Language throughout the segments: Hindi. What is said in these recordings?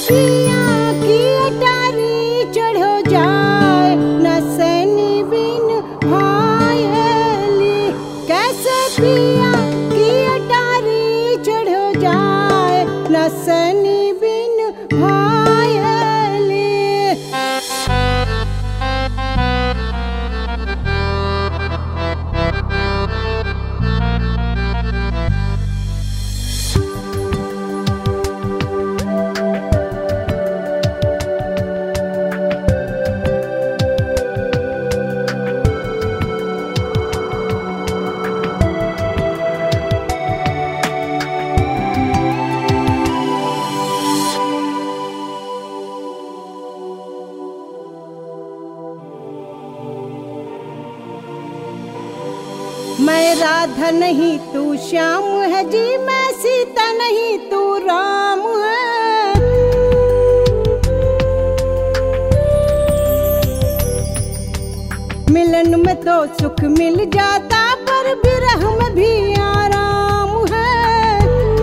पिया की अटारी चढ़ो जाए न सैनी बिन भायली। कैसे पिया की अटारी चढ़ो जाए न सैनी बिन भायली। मैं राधा नहीं तू श्याम है जी, मैं सीता नहीं तू राम है। मिलन में तो सुख मिल जाता पर विरह में भी आराम है।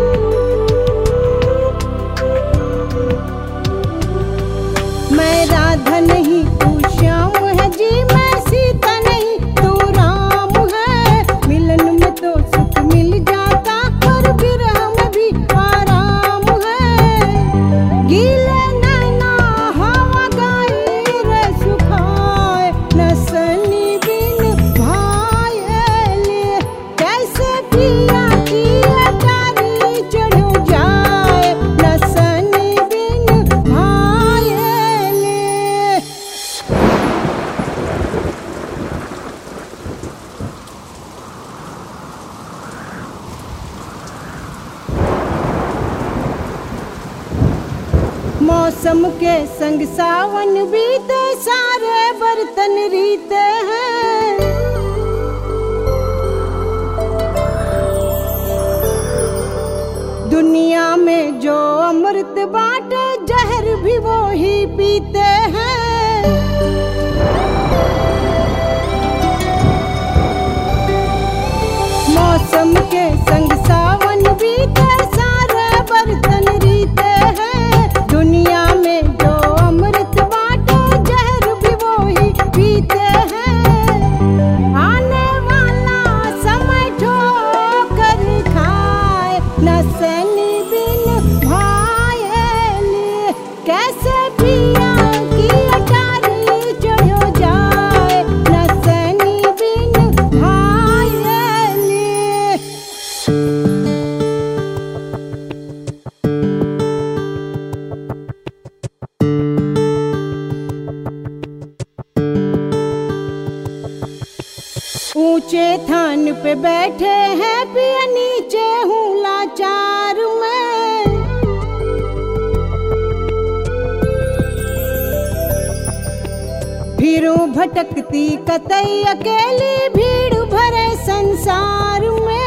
मैं राधा नहीं तू श्याम है जी, मैं सीता नहीं तू राम है। मिलन में तो सुख मिल जाता पर विरह में भी आराम है। गीले नैना हवा गाई रे सुखाए न सनी बिन भायली। कैसे पिया की अटारी चढ़ो जाए न सनी बिन भायली। मौसम के संग सावन बीते, सारे बर्तन रीते हैं। दुनिया में जो अमृत बांटे, जहर भी वो ही पीते हैं। मौसम के संग सावन बीते, सारे बर्तन रीते हैं। दुनिया में जो अमृत बांटे, जहर भी वो ही पीते हैं। आने वाला समय ठोकर खाए न सैनी बिन भायली। कैसे पिया की अटारी चढ़ो जाए न सैनी बिन भायली। ऊंचे थान पे बैठे हैं पिया, नीचे हूँ लाचार मैं। फिरूं भटकती कतई अकेली, भीड़ भरे संसार में।